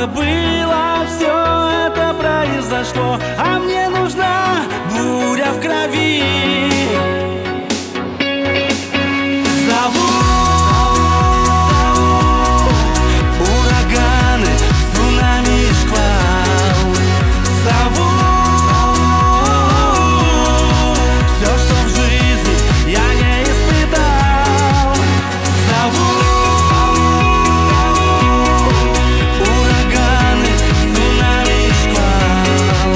много было, все это произошло, а мне нужна буря в крови. Ураганы, цунами и шквал. Все, что в жизни я не испытал. Ураганы, цунами и шквал.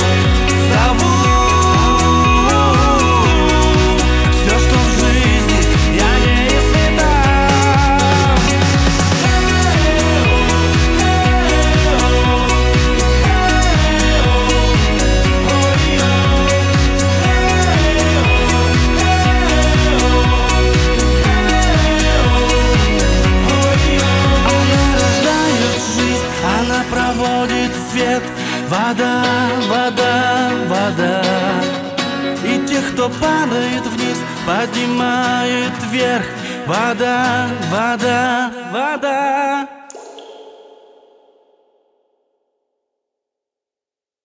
Все, что в жизни я не испытал. Она проводит свет, вода, вода, вода. И тех, кто падает вниз, поднимает вверх. Вода, вода, вода.